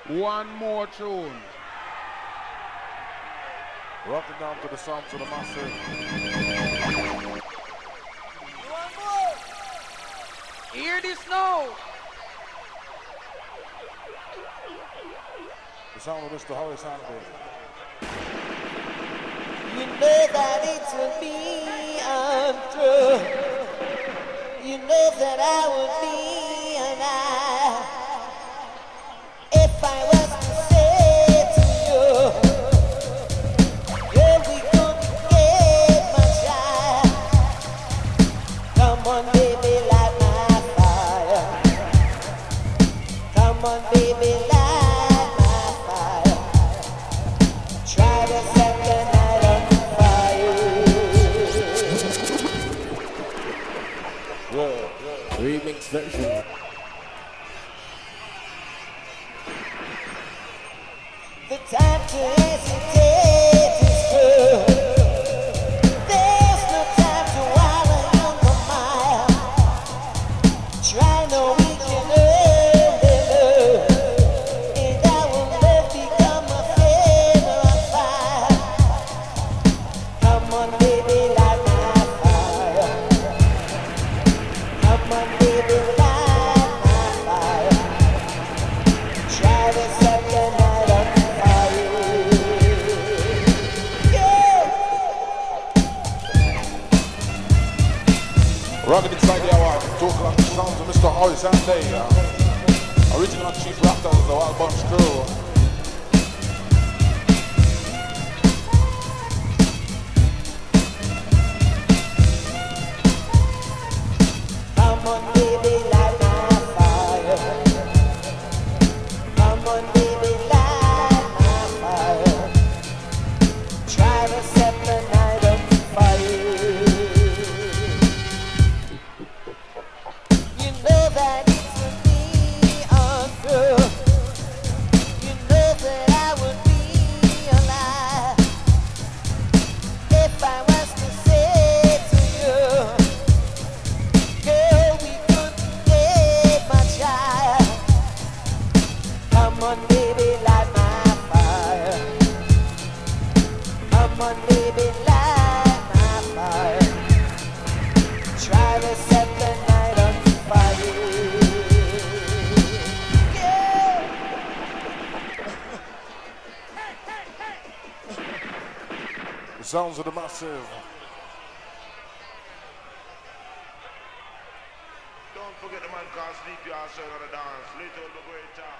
One more tune. Rocking down to the sounds of the massive. One more. Hear this now. The sound of Mr. Horace Andy. You know that it's me untrue. You know that I would be an eye if I was to say to you, girl, we couldn't get much higher. Come on, baby, light my fire. Come on, baby, light my fire. Try to set the night on fire. Remix version. The time to hesitate is through. There's no time to wallow in the mire. Try no we can earn the love, and our love become a feather on fire. Come on, baby, light my fire. Come on, baby, light my fire. Try to set the night on fire. Yeah. Rocking inside the hour. Talking on the sounds of Mr. Horace Andy. Original Chief Raptors, the Wild Bunch crew. Come on, baby, light my fire. Come on, baby, light my fire. Try to set the night on fire. You know that it's me untrue. You know that I would be alive if I was to say to you, girl, we couldn't get much higher. Come on, baby, light my fire. Come on, baby, light my fire. Try to set the night on fire. Yeah. The sounds of the massive. Don't forget the man called Sleepy outside on the dance. Little the great time.